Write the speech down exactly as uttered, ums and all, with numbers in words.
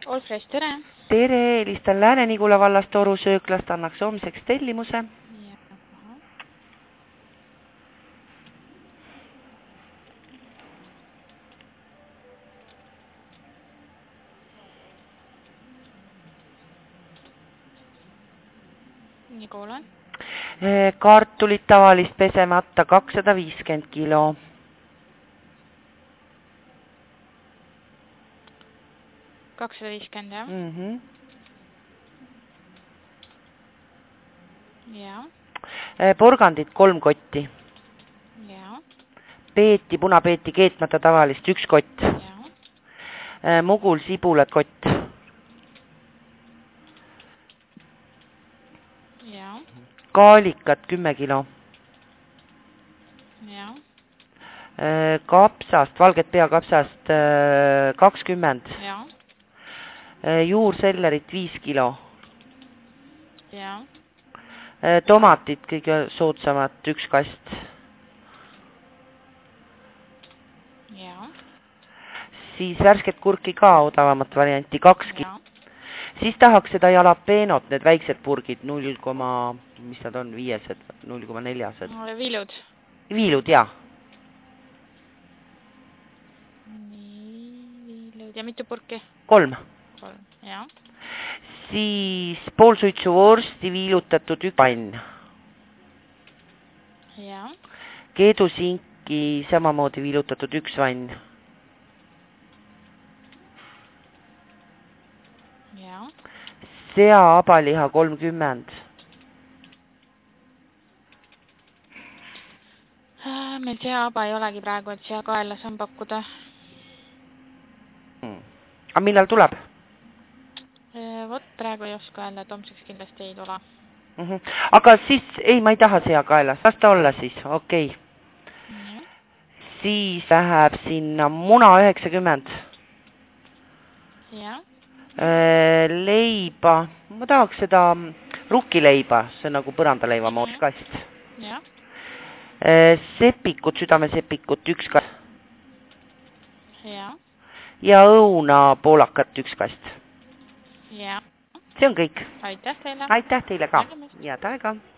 Olfres, tere! Tere, helistan Lääne-Nigula vallast Toru sööklast, annaks homseks tellimuse. Ja, aha. Nii kuulen. Kartulit tavalist pesemata kakssada viiskümmend kilo. kakssada viiskümmend, jah? Mm -hmm. Ja. Porgandid kolm kotti. Ja. Peeti, punapeeti keetmata tavalist üks kott. Ja. Mugul sibulad kott. Ja. Kaalikat kümme kilo. Ja. Kapsast, valget peakapsast kakskümmend. Ja. Juursellerit viis kilo. Ja. Tomatit kõige soodsamat üks kast. Ja. Siis värsket kurki ka odavamat varianti kaks kilo. Siis tahaks seda jalapeenot, need väiksed purgid, null, mis nad on, viiesed, null koma neljased. Viilud. Viilud, jah. Nii, viilud. Ja mitu purki? Kolm. Kolm, jah. Siis pool suitsu vorsti viilutatud üks pann. Ja. Keedusinki samamoodi viilutatud üks vann. Ja. Sea abaliha kolmkümmend. Meil sea aba ei olegi praegu, et sea kaela saan pakkuda. Hmm. Aga millal tuleb? Vot praegu ei oska öelda, et homseks kindlasti ei tule. Mm -hmm. Aga siis, ei, ma ei taha sea kaelas. Las ta olla siis, okei. Okay. Ja. Siis läheb sinna muna üheksakümmend. Ja. Leiba, ma tahaks seda rukkileiba, see on nagu põrandaleiva moodi kast. Ja. Sepikut, südamesepikut üks kast. Ja. Ja õuna poolakat üks kast. Ja. See on kõik. Aitäh teile. Aitäh teile ka. Head aega.